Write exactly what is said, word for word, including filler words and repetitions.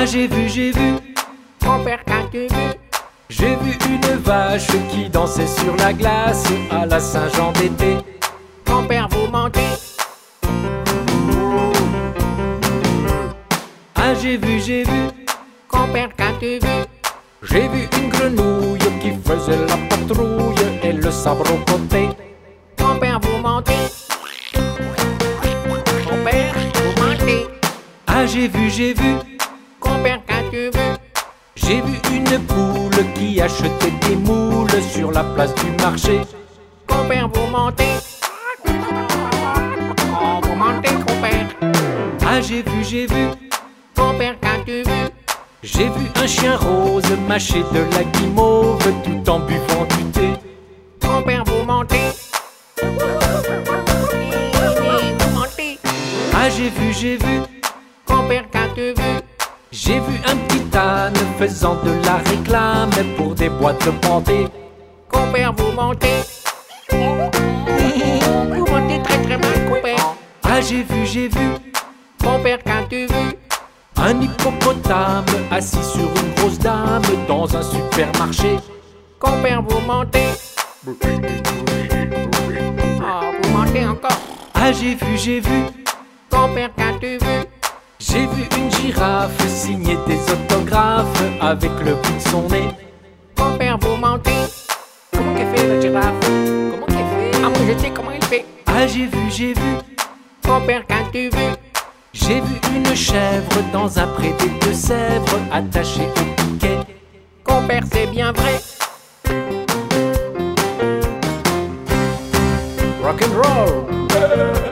j'ai vu, j'ai vu. Compère, qu'as-tu vu? J'ai vu une vache qui dansait sur la glace à la Saint-Jean d'été. Compère, vous mentez. Ah, j'ai vu, j'ai vu. Compère, qu'as-tu vu? J'ai vu une grenouille qui faisait la patrouille et le sabre au côté. Compère, vous mentez. Compère, vous mentez. Ah, j'ai vu, j'ai vu. Compère, qu'as-tu vu? J'ai vu une poule qui achetait des moules sur la place du marché. Compère, vous mentez. Oh, vous mentez, compère. Ah, j'ai vu, j'ai vu. Compère, qu'as-tu vu? J'ai vu un chien rose mâcher de la guimauve tout en buvant du thé. Compère, vous mentez. Vous mentez. Ah, j'ai vu, j'ai vu. Compère, qu'as-tu vu? J'ai vu un petit âne faisant de la réclame pour des boîtes de pâté. Compère, vous mentez. Vous mentez très très mal, compère. Ah, j'ai vu, j'ai vu. Compère, qu'as-tu vu? Un hippopotame assis sur une grosse dame dans un supermarché. Compère, vous mentez. Oh, vous mentez encore. Ah, j'ai vu, j'ai vu. Compère, qu'as-tu vu? J'ai vu une girafe signer des autographes avec le bout de son nez. Compère, vous mentez. Comment qu'elle fait la girafe? Comment qu'elle fait? Ah, moi je sais comment elle fait. Ah, j'ai vu, j'ai vu. Compère, qu'as-tu vu? J'ai vu une chèvre dans un pré de Sèvres attachée au piquet. Compère, c'est bien vrai. Rock and roll.